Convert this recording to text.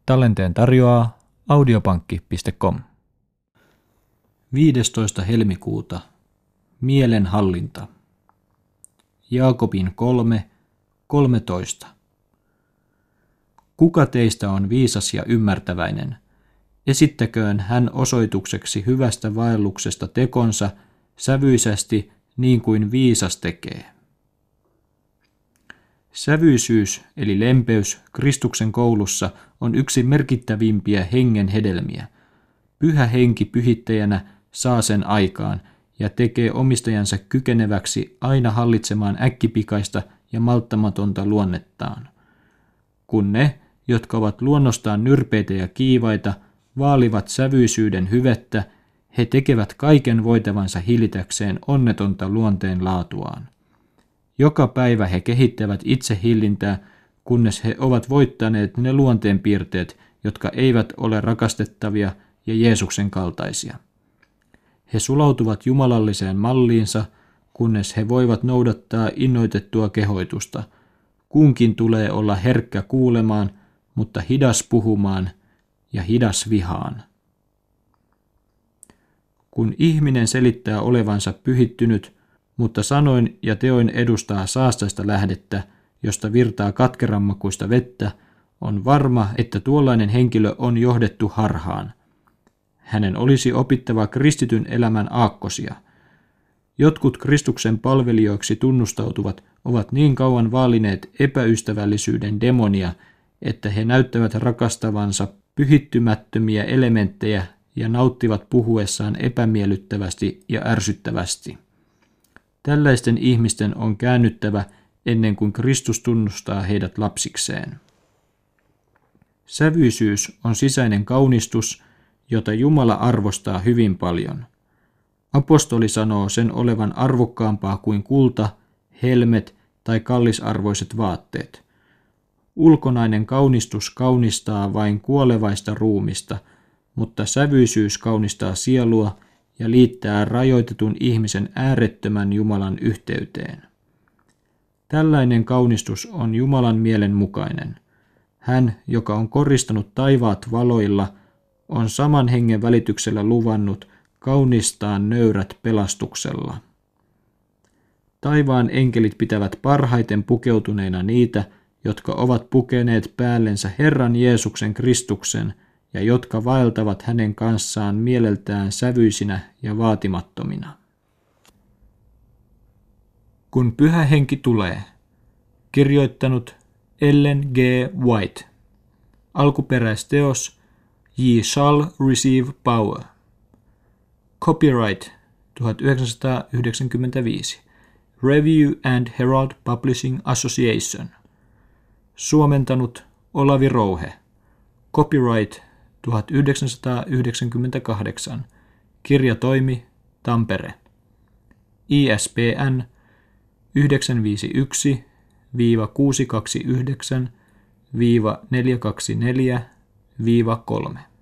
Tallenteen tarjoaa audiopankki.com. 15. helmikuuta. Mielenhallinta. Jaakobin 3:13. Kuka teistä on viisas ja ymmärtäväinen? Esittäköön hän osoitukseksi hyvästä vaelluksesta tekonsa sävyisesti niin kuin viisas tekee. Sävyisyys eli lempeys Kristuksen koulussa on yksi merkittävimpiä hengen hedelmiä. Pyhä henki pyhittäjänä saa sen aikaan ja tekee omistajansa kykeneväksi aina hallitsemaan äkkipikaista ja malttamatonta luonnettaan. Kun ne, jotka ovat luonnostaan nyrpeitä ja kiivaita, vaalivat sävyisyyden hyvettä, he tekevät kaiken voitavansa hillitäkseen onnetonta luonteen laatuaan. Joka päivä he kehittävät itsehillintää, kunnes he ovat voittaneet ne luonteenpiirteet, jotka eivät ole rakastettavia ja Jeesuksen kaltaisia. He sulautuvat jumalalliseen malliinsa, kunnes he voivat noudattaa innoitettua kehoitusta. Kunkin tulee olla herkkä kuulemaan, mutta hidas puhumaan ja hidas vihaan. Kun ihminen selittää olevansa pyhittynyt, mutta sanoin ja teoin edustaa saastaista lähdettä, josta virtaa katkerammakuista vettä, on varma, että tuollainen henkilö on johdettu harhaan. Hänen olisi opittava kristityn elämän aakkosia. Jotkut Kristuksen palvelijoiksi tunnustautuvat ovat niin kauan vaalineet epäystävällisyyden demonia, että he näyttävät rakastavansa pyhittymättömiä elementtejä ja nauttivat puhuessaan epämiellyttävästi ja ärsyttävästi. Tällaisten ihmisten on käännyttävä ennen kuin Kristus tunnustaa heidät lapsikseen. Sävyisyys on sisäinen kaunistus, jota Jumala arvostaa hyvin paljon. Apostoli sanoo sen olevan arvokkaampaa kuin kulta, helmet tai kallisarvoiset vaatteet. Ulkonainen kaunistus kaunistaa vain kuolevaista ruumista, mutta sävyisyys kaunistaa sielua ja liittää rajoitetun ihmisen äärettömän Jumalan yhteyteen. Tällainen kaunistus on Jumalan mielen mukainen. Hän, joka on koristanut taivaat valoilla, on saman hengen välityksellä luvannut kaunistaa nöyrät pelastuksella. Taivaan enkelit pitävät parhaiten pukeutuneina niitä, jotka ovat pukeneet päällensä Herran Jeesuksen Kristuksen ja jotka vaeltavat hänen kanssaan mieleltään sävyisinä ja vaatimattomina. Kun Pyhä Henki tulee. Kirjoittanut Ellen G. White. Alkuperäisteos Ye shall receive power. Copyright 1995. Review and Herald Publishing Association. Suomentanut Olavi Rouhe. Copyright 1998. Kirjatoimi Tampere. ISBN 951-629-424-3.